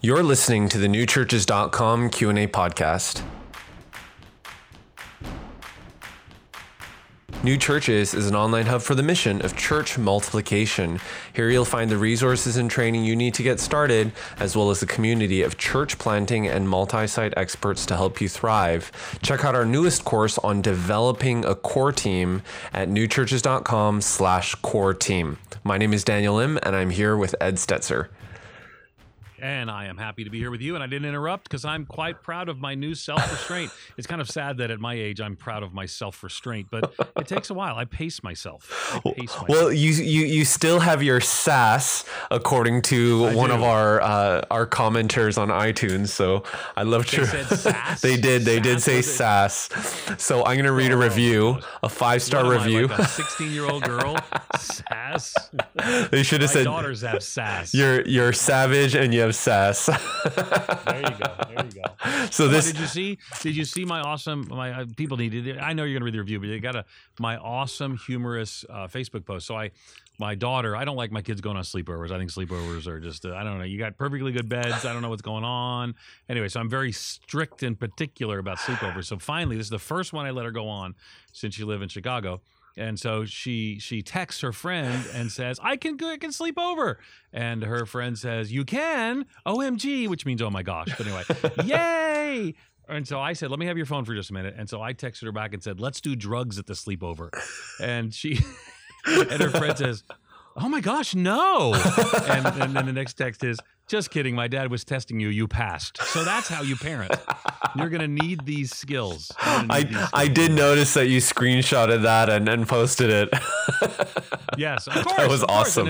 You're listening to the newchurches.com Q&A podcast. New Churches is an online hub for the mission of church multiplication. Here you'll find the resources and training you need to get started, as well as a community of church planting and multi-site experts to help you thrive. Check out our newest course on developing a core team at newchurches.com/core team. My name is Daniel Lim, and I'm here with Ed Stetzer. And I am happy to be here with you, and I didn't interrupt because I'm quite proud of my new self-restraint. It's kind of sad that at my age I'm proud of my self-restraint, but it takes a while. I pace myself. Well, you still have your sass, according to one of our commenters on iTunes. So I love to. They said sass? They did say sass. So I'm going to read a review, a 5-star review. Like a 16-year-old girl, sass. They should have said. My daughters have sass. You're savage and you have sass. There you go. So this. Did you see my awesome? My people needed. I know you're gonna read the review, but they got my awesome humorous Facebook post. So my daughter, I don't like my kids going on sleepovers. I think sleepovers are just, I don't know. You got perfectly good beds. I don't know what's going on. Anyway, so I'm very strict and particular about sleepovers. So finally, this is the first one I let her go on since she lived in Chicago. And so she texts her friend and says, I can sleep over. And her friend says, you can? OMG, which means, oh my gosh. But anyway, yay. And so I said, let me have your phone for just a minute. And so I texted her back and said, let's do drugs at the sleepover. And and her friend says, oh my gosh, no. And then the next text is, just kidding. My dad was testing you. You passed. So that's how you parent. You're going to need these skills. I did notice that you screenshotted that and posted it. Yes, of course. That was awesome.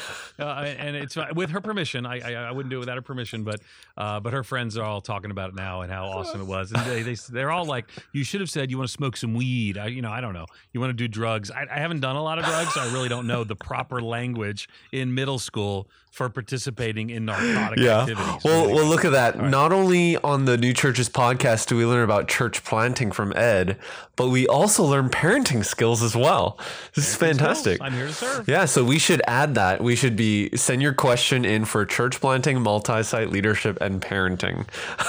And it's with her permission. I wouldn't do it without her permission, but her friends are all talking about it now and how awesome it was. And they're all like, you should have said you want to smoke some weed. I don't know. You want to do drugs. I haven't done a lot of drugs, so I really don't know the proper language in middle school for participating in narcotic activities. Well, look at that. Right. Not only on the New Churches podcast do we learn about church planting from Ed, but we also learn parenting skills as well. This is fantastic. I'm here to serve. Yeah, so we should add that. We should send your question in for church planting, multi-site leadership, and parenting.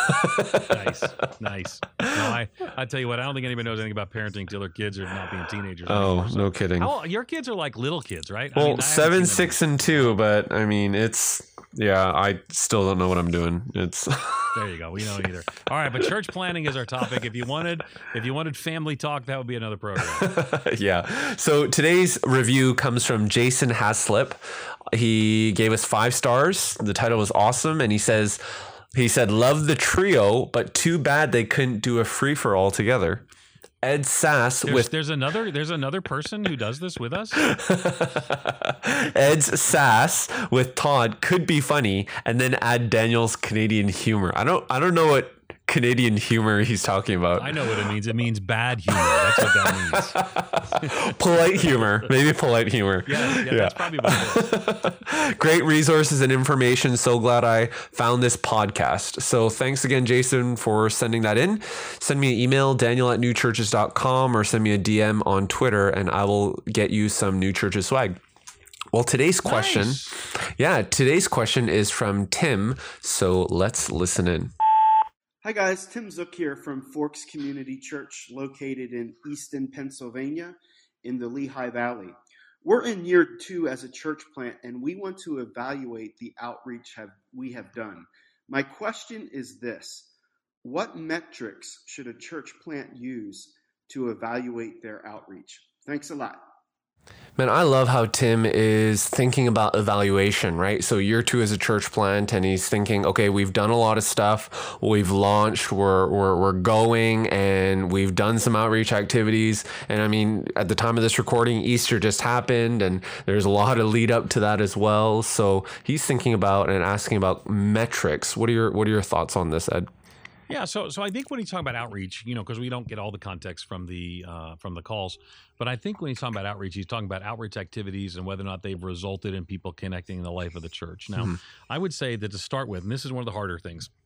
Nice. No, I tell you what, I don't think anybody knows anything about parenting till their kids are not being teenagers. Oh, anymore, so. No kidding. Your kids are like little kids, right? Well, 7, 6, and 2, but I mean, I still don't know what I'm doing. There you go. We don't either. All right, but church planning is our topic. If you wanted family talk, that would be another program. Yeah. So today's review comes from Jason Haslip. He gave us 5 stars. The title was awesome, and he said, love the trio, but too bad they couldn't do a free-for-all together. Ed Sass there's another person who does this with us. Ed's sass with Todd could be funny, and then add Daniel's Canadian humor. I don't know what Canadian humor he's talking about. I know what it means. It means bad humor. That's what that means. Polite humor. Maybe polite humor. Yeah, that's probably what it is. Great resources and information. So glad I found this podcast. So thanks again, Jason, for sending that in. Send me an email, daniel@newchurches.com, or send me a DM on Twitter, and I will get you some New Churches swag. Well, today's question is from Tim. So let's listen in. Hi guys, Tim Zook here from Forks Community Church located in Easton, Pennsylvania in the Lehigh Valley. We're in year 2 as a church plant and we want to evaluate the outreach we have done. My question is this: what metrics should a church plant use to evaluate their outreach? Thanks a lot. Man, I love how Tim is thinking about evaluation, right? So year 2 as a church plant, and he's thinking, okay, we've done a lot of stuff. We've launched, we're going, and we've done some outreach activities. And I mean, at the time of this recording, Easter just happened, and there's a lot of lead up to that as well. So he's thinking about and asking about metrics. What are your thoughts on this, Ed? Yeah, so I think when he's talking about outreach, because we don't get all the context from the calls, but I think when he's talking about outreach, he's talking about outreach activities and whether or not they've resulted in people connecting in the life of the church. Now, I would say that to start with, and this is one of the harder things,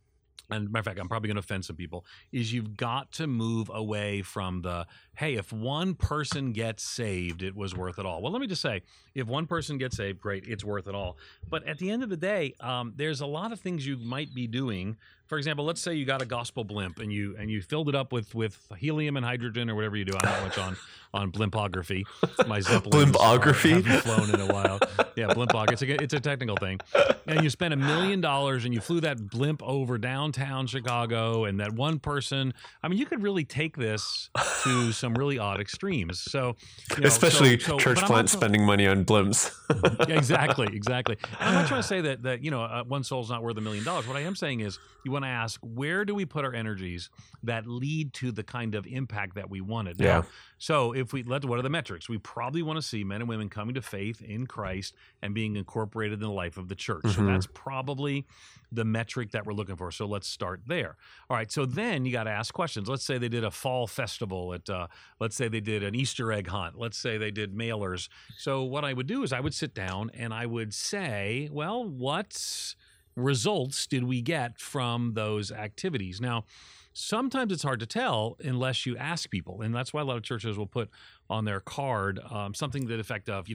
and matter of fact, I'm probably going to offend some people, is you've got to move away from the, hey, if one person gets saved, it was worth it all. Well, let me just say, if one person gets saved, great, it's worth it all. But at the end of the day, there's a lot of things you might be doing. For example, let's say you got a gospel blimp and you filled it up with helium and hydrogen or whatever you do. I'm not much on blimpography. My Zeppelins Blimpography? haven't flown in a while. Yeah, blimpography. It's a technical thing. And you spent $1 million and you flew that blimp over downtown Chicago, and that one person. I mean, you could really take this to some really odd extremes. So, especially church but plants spending money on blimps. Exactly. And I'm not trying to say that one soul's not worth $1 million. What I am saying is, you want to ask, where do we put our energies that lead to the kind of impact that we wanted? Now, Yeah. So what are the metrics? We probably want to see men and women coming to faith in Christ and being incorporated in the life of the church. So that's probably the metric that we're looking for. So let's start there. All right. So then you got to ask questions. Let's say they did a fall festival let's say they did an Easter egg hunt. Let's say they did mailers. So what I would do is I would sit down and I would say, well, what results did we get from those activities? Now, sometimes it's hard to tell unless you ask people, and that's why a lot of churches will put on their card something to the effect of,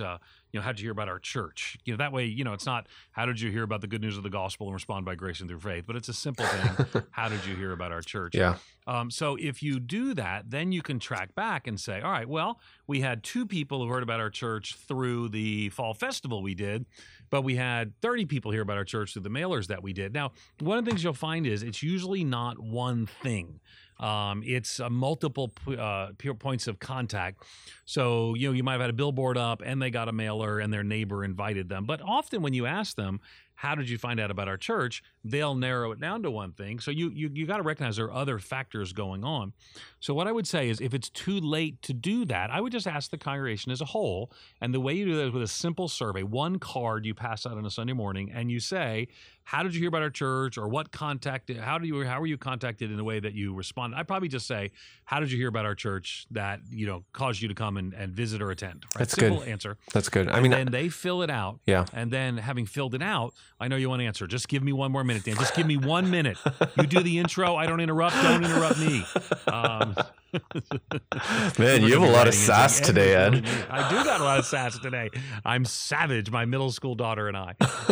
how did you hear about our church? That way, it's not how did you hear about the good news of the gospel and respond by grace and through faith, but it's a simple thing. How did you hear about our church? Yeah. So if you do that, then you can track back and say, all right, well, we had 2 people who heard about our church through the fall festival we did, but we had 30 people hear about our church through the mailers that we did. Now, one of the things you'll find is it's usually not one thing. It's multiple points of contact. So, you might have had a billboard up and they got a mailer and their neighbor invited them. But often when you ask them, how did you find out about our church? They'll narrow it down to one thing. So you got to recognize there are other factors going on. So what I would say is if it's too late to do that, I would just ask the congregation as a whole. And the way you do that is with a simple survey, one card you pass out on a Sunday morning, and you say, how did you hear about our church, or how were you contacted in a way that you responded? I'd probably just say, how did you hear about our church that, caused you to come and visit or attend? Right? That's simple good. answer. That's good. And then they fill it out. Yeah. And then having filled it out, I know you want to answer. Just give me one more minute, Dan. Just give me 1 minute. You do the intro. I don't interrupt. Don't interrupt me. Man, you have a lot of sass today, Ed. I do got a lot of sass today. I'm savage, my middle school daughter and I.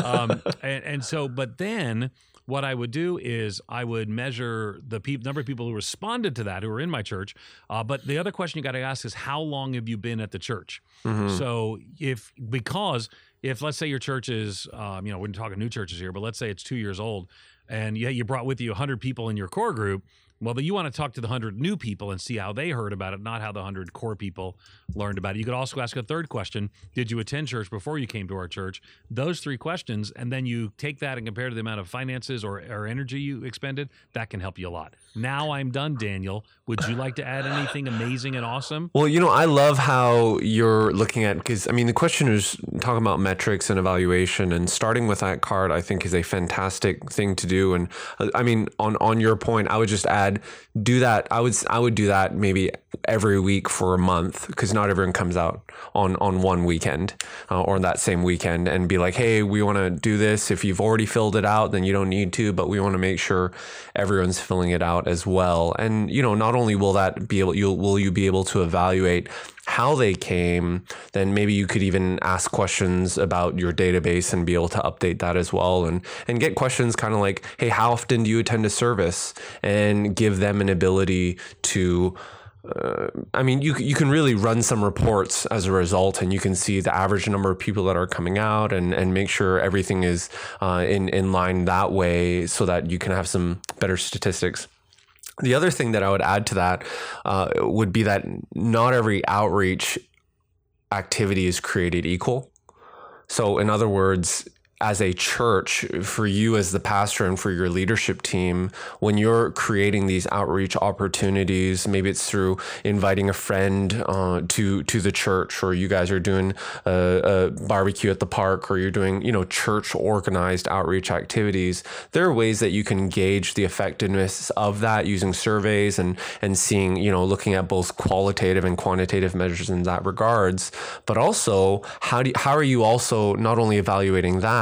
But then what I would do is I would measure the number of people who responded to that, who were in my church. But the other question you got to ask is, how long have you been at the church? So if let's say your church is, we're talking new churches here, but let's say it's 2 years old, and you brought with you 100 people in your core group. Well, you want to talk to the 100 new people and see how they heard about it, not how the 100 core people learned about it. You could also ask a third question. Did you attend church before you came to our church? Those 3 questions, and then you take that and compare to the amount of finances or energy you expended. That can help you a lot. Now I'm done, Daniel. Would you like to add anything amazing and awesome? Well, I love how you're looking at, because the question is talking about metrics and evaluation, and starting with that card, I think, is a fantastic thing to do. And on your point, I would just add, do that. I would do that maybe every week for a month, because not everyone comes out on one weekend or that same weekend, and be like, hey, we want to do this. If you've already filled it out, then you don't need to, but we want to make sure everyone's filling it out as well. And not only will you be able to evaluate how they came, then maybe you could even ask questions about your database and be able to update that as well, and get questions kind of like, hey, how often do you attend a service, and give them an ability to you can really run some reports as a result, and you can see the average number of people that are coming out, and make sure everything is in line that way, so that you can have some better statistics. The other thing that I would add to that would be that not every outreach activity is created equal. So in other words, as a church, for you as the pastor and for your leadership team, when you're creating these outreach opportunities, maybe it's through inviting a friend to the church, or you guys are doing a barbecue at the park, or you're doing church organized outreach activities. There are ways that you can gauge the effectiveness of that using surveys and seeing, looking at both qualitative and quantitative measures in that regards. But also, how are you also not only evaluating that,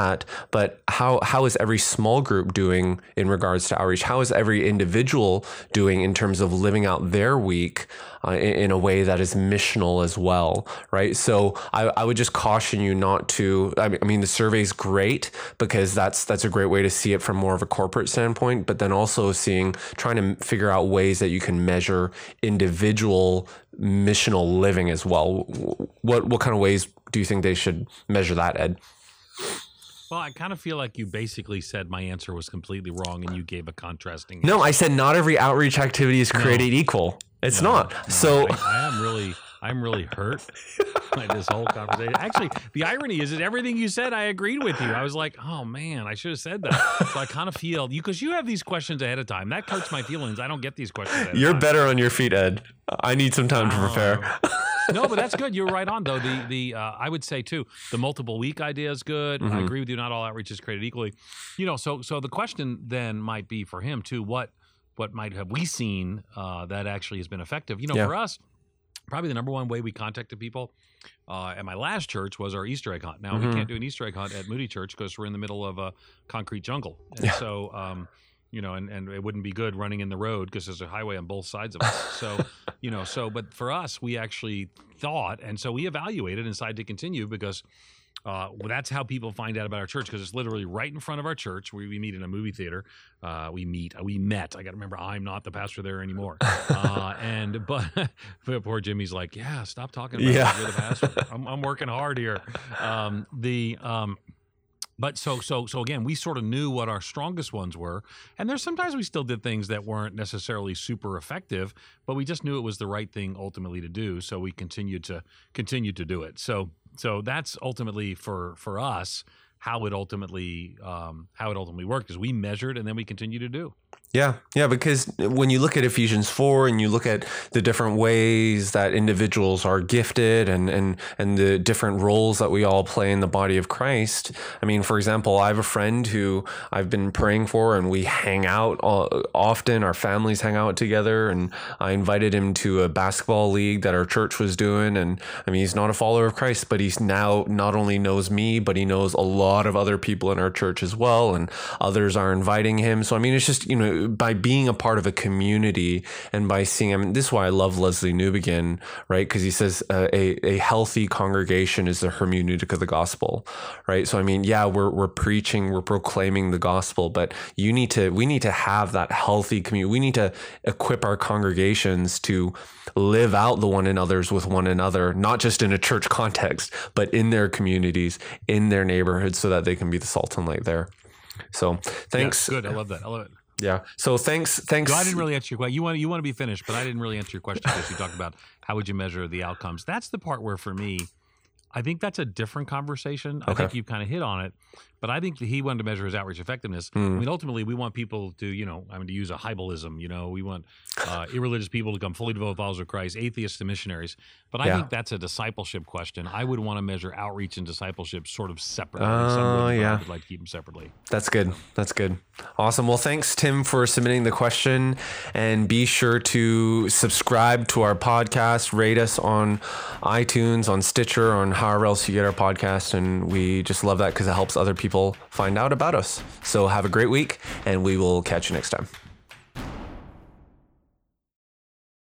that, but how is every small group doing in regards to outreach? How is every individual doing in terms of living out their week in a way that is missional as well, right? So I would just caution you not to, I mean, the survey is great because that's a great way to see it from more of a corporate standpoint, but then also trying to figure out ways that you can measure individual missional living as well. What kind of ways do you think they should measure that, Ed? Well, I kind of feel like you basically said my answer was completely wrong and you gave a contrasting No, I said not every outreach activity is created equal. It's not. So I'm really hurt by this whole conversation. Actually, the irony is that everything you said, I agreed with you. I was like, oh man, I should have said that. So I kind of feel because you have these questions ahead of time. That hurts my feelings. I don't get these questions ahead of time. You're better on your feet, Ed. I need some time to prepare. No, but that's good. You're right on though. I would say too, the multiple week idea is good. I agree with you. Not all outreach is created equally. So the question then might be for him too. What might have we seen that actually has been effective? For us, probably the number one way we contacted people at my last church was our Easter egg hunt. Now we can't do an Easter egg hunt at Moody Church because we're in the middle of a concrete jungle, and so and it wouldn't be good running in the road because there's a highway on both sides of us. So, but for us, we actually thought, and so we evaluated and decided to continue because that's how people find out about our church because it's literally right in front of our church. We meet in a movie theater. We met. I got to remember, I'm not the pastor there anymore. But poor Jimmy's like, yeah, stop talking about it. You're the pastor. I'm working hard here. But so again, we sort of knew what our strongest ones were, and there's sometimes we still did things that weren't necessarily super effective, but we just knew it was the right thing ultimately to do, so we continued to do it. So that's ultimately for us how it ultimately worked is we measured and then we continue to do. Yeah, because when you look at Ephesians 4 and you look at the different ways that individuals are gifted and the different roles that we all play in the body of Christ. I mean, for example, I have a friend who I've been praying for and we hang out often. Our families hang out together, and I invited him to a basketball league that our church was doing. And I mean, he's not a follower of Christ, but he's now not only knows me, but he knows a lot of other people in our church as well. And others are inviting him. So, I mean, it's just, by being a part of a community and by seeing, this is why I love Leslie Newbegin, right? Because he says a healthy congregation is the hermeneutic of the gospel, right? So, I mean, we're preaching, we're proclaiming the gospel, but we need to have that healthy community. We need to equip our congregations to live out the one another's with one another, not just in a church context, but in their communities, in their neighborhoods, so that they can be the salt and light there. So thanks. Yeah, good. I love that. Yeah. So thanks. No, I didn't really answer your question. You want to be finished, but I didn't really answer your question because you talked about how would you measure the outcomes. That's the part where, for me, I think that's a different conversation. Okay. I think you've kind of hit on it, but I think that he wanted to measure his outreach effectiveness. I mean, ultimately, we want people to, to use a Hybalism, we want irreligious people to become fully devoted followers of Christ, atheists to missionaries. But I think that's a discipleship question. I would want to measure outreach and discipleship sort of separately. I would like to keep them separately. That's good. Awesome. Well, thanks, Tim, for submitting the question. And be sure to subscribe to our podcast, rate us on iTunes, on Stitcher, on however else you get our podcast. And we just love that because it helps other people find out about us. So have a great week, and we will catch you next time.